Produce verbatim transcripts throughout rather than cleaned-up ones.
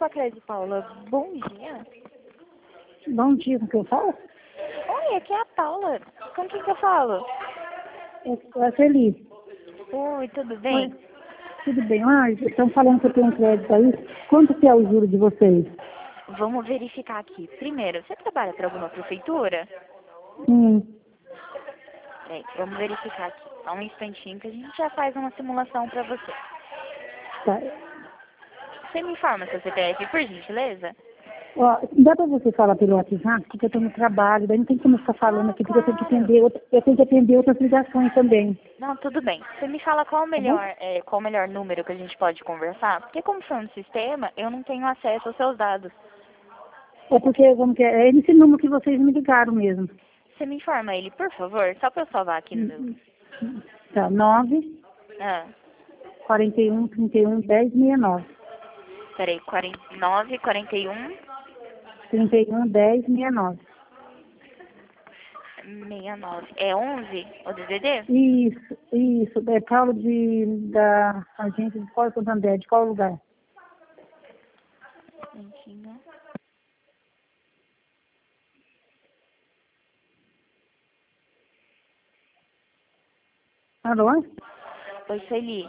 Copa Crédito Paula, bom dia. Bom dia, com quem eu falo? Oi, aqui é a Paula. Com quem que eu falo? É a Celi. Oi, tudo bem? Oi, tudo bem? Ah, estão falando que eu tenho um crédito aí. Quanto que é o juro de vocês? Vamos verificar aqui. Primeiro, você trabalha para alguma prefeitura? Sim. Bem, vamos verificar aqui. Só um instantinho que a gente já faz uma simulação para você. Tá. Você me informa seu C P F, por gentileza? Ó, dá pra você falar pelo WhatsApp, porque eu estou no trabalho, daí não tem como ficar falando Ah, aqui, porque eu tenho que claro. atender, outra, eu tenho que atender outras ligações também. Não, tudo bem. Você me fala qual o Tá bom? melhor, é, qual o melhor número que a gente pode conversar? Porque como foi no sistema, eu não tenho acesso aos seus dados. É porque, como que é? É esse número que vocês me ligaram mesmo. Você me informa ele, por favor? Só para eu salvar aqui no meu... Tá, nove, Ah, quarenta e um, trinta e um, dez, sessenta e nove. peraí, quarenta e nove, quarenta e um, trinta e um, dez, sessenta e nove. sessenta e nove. É onze o D D D? Isso, isso. É Paulo de, da agência de Escola Santander. De qual lugar? Mentira. Alô? Oi, Sueli.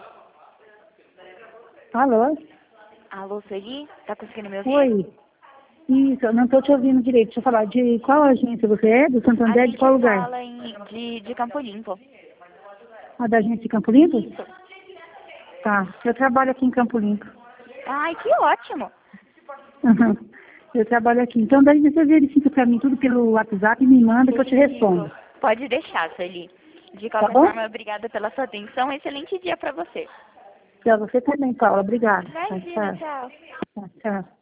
Alô? Alô, Sueli? Tá conseguindo me ouvir? Oi. Isso, eu não estou te ouvindo direito. Deixa eu falar. De qual agência você é? Do A Santander? De gente qual lugar? fala em, de, de Campo Limpo. A da agência de Campo Limpo? Isso. Tá. Eu trabalho aqui em Campo Limpo. Ai, que ótimo. Uhum. Eu trabalho aqui. Então, daí você verifica para mim tudo pelo WhatsApp e me manda que eu te Verifico. respondo. Pode deixar, Sueli. De Tá qualquer bom? forma, obrigada pela sua atenção. Excelente dia para você. Para você também, Paula. Obrigada. Tchau, Imagina, tchau. tchau. Tchau, tchau.